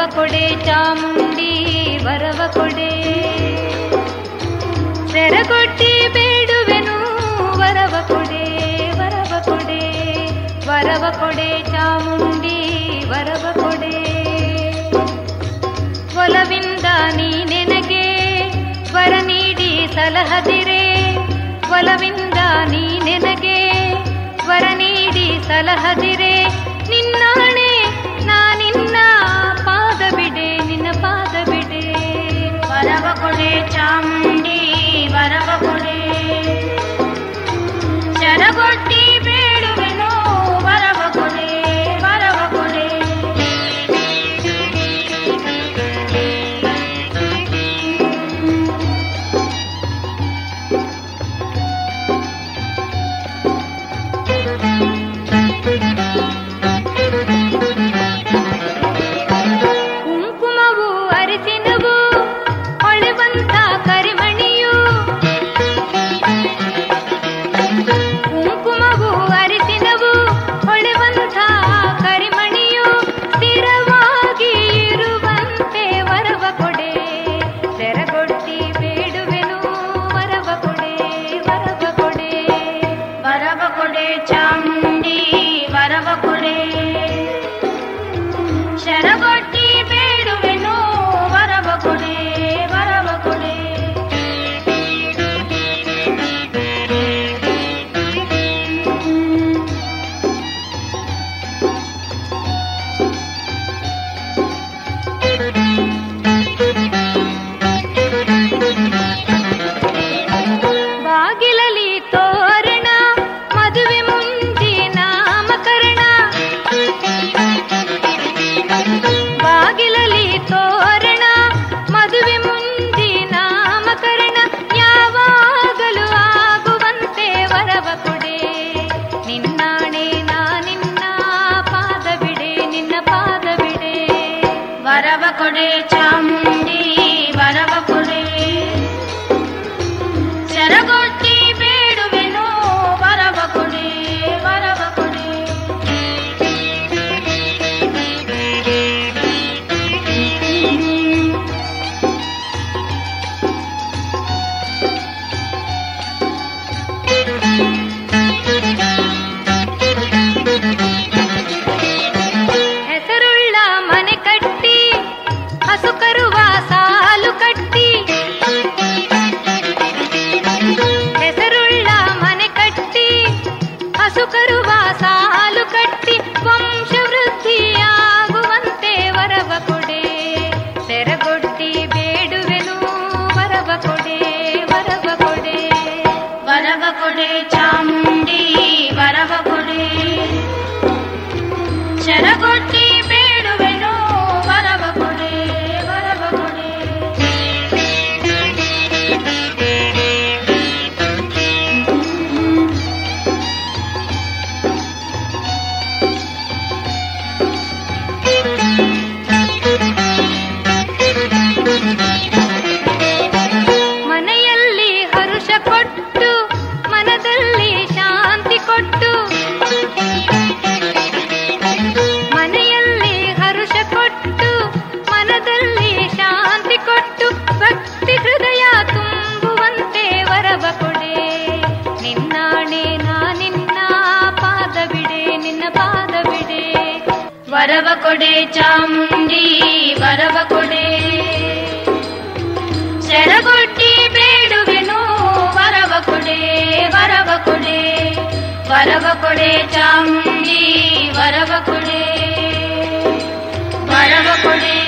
ಕೊಡೆ ಚಾಮುಂಡಿ ವರವ ಕೊಡೆ, ಸೆರಗೊಡ್ಡಿ ಬೇಡುವೆನು ವರವ ಕೊಡೆ ವರವ ಕೊಡೆ, ವರವ ಕೊಡೆ ಚಾಮುಂಡಿ ವರವ ಕೊಡೆ. ಒಲವಿಂದ ನೀ ನೆನಗೆ ವರ ನೀಡಿ ಸಲಹದಿರೆ, ಒಲವಿಂದ ನೀ ನೆನಗೆ ವರ ನೀಡಿ ಸಲಹದಿರೆ, ನಿನ್ನಾಣೆ ನಾನಿನ್ನ ಪಾದ ಬಿಡೆ ನಿನ್ನ ಪಾದ ಬಿಡೆ. ವರವ ಕೊಡೆ ಚಾಮುಂಡಿ ವರವ ಕೊಡೆ, ಶರಗೊಡ್ಡಿ ಬೇಡುವೆನು ವರವ ಕೊಡೆ ವರವ ಕೊಡೆ. ಕುಂಕುಮವು ಅರಿಸಿನವು ಹೊಳೆವಂತ ಕರಿಮಣಿಯು, ಕುಂಕುಮವು ಅರಿಸಿನವು ಹೊಳೆವಂತ ಕರಿಮಣಿಯು, ಸ್ಥಿರವಾಗಿ ಇರುವಂತೆ ವರವ ಕೊಡೆ, ಸೆರಗೊಡ್ಡಿ ಬೇಡುವೆನು ವರವ ಕೊಡೆ ವರವ ಕೊಡೆ. ವರವ ಕೊಡೆ ಚಾಮುಂಡಿ ವರವ ಕೊಡೆ, ಶರಗೊಡ್ಡಿ ಬೇಡುವೆನು ವರವ ಕೊಡೆ ವರವ ಕೊಡೆ. ಬಾಗಿಲಲಿ ತೋರಣ ಮದುವೆ ಮುಂಜಿ ನಾಮಕರಣ, ಬಾಗಿಲಲಿ ತೋರಣ ಮದುವೆ ಮುಂಜಿ ನಾಮಕರಣ, ಯಾವಾಗಲೂ ಆಗುವಂತೆ ವರವ ಕೊಡೆ, ನಿನ್ನಾಣೆ ನಾನಿನ್ನ ಪಾದ ಬಿಡೆ ನಿನ್ನ ಪಾದ ಬಿಡೆ. ವರವ ಕೊಡೆ ಚಾಮುಂಡಿ ವರವ ಕೊಡೆ, ಶರಗೊಡ್ಡಿ ಬೇಡುವೆನು ವರವ ಕೊಡೆ ವರವ ಕೊಡೆ. ಹೆಸರುಳ್ಳ ಮನೆ ಕಟ್ಟಿ ಹಸು ಕರುವ ಸಾಲು ಕಟ್ಟಿ, ಹೆಸರುಳ್ಳ ಮನೆ ಕಟ್ಟಿ ಹಸು ಕರುವ ಸಾಲು ಕಟ್ಟಿ, ವಂಶವೃದ್ಧಿಯಾಗುವಂತೆ ವರವ ಕೊಡೆ, ಸೆರಗೊಡ್ಡಿ ಬೇಡುವೆನು ವರವ ಕೊಡೆ ವರವ ಕೊಡೆ. ವರವ ಕೊಡೆ ಚಾಮುಂಡಿ ವರವ ಕೊಡೆ, ಶರಗೊಡ್ಡಿ ಬೇಡುವೆನು ವರವ ಕೊಡೆ ವರವ ಕೊಡೆ. ಮನೆಯಲ್ಲಿ ಹರುಷ ಕೊಟ್ಟು ಮನದಲ್ಲಿ ಶಾಂತಿ ಕೊಟ್ಟು, ಮನೆಯಲ್ಲಿ ಹರುಷ ಕೊಟ್ಟು ಮನದಲ್ಲಿ ಶಾಂತಿ ಕೊಟ್ಟು, ಭಕ್ತಿ ಹೃದಯ ತುಂಬುವಂತೆ ವರವ ಕೊಡೆ, ನಿನ್ನಾಣೆ ನಾನಿನ್ನ ಪಾದ ಬಿಡೆ ನಿನ್ನ ಪಾದ ಬಿಡೆ. ವರವ ಕೊಡೆ ಚಾಮುಂಡಿ ವರವ ಕೊಡೆ, ಶರಗೊಡ್ಡಿ ಬೇಡುವೆನು ವರವ ಕೊಡೆ ವರವ ಕೊಡೆ. ವರವ ಕೊಡೆ ಚಾಮುಂಡಿ ವರವ ಕೊಡೆ ವರವ ಕೊಡೆ.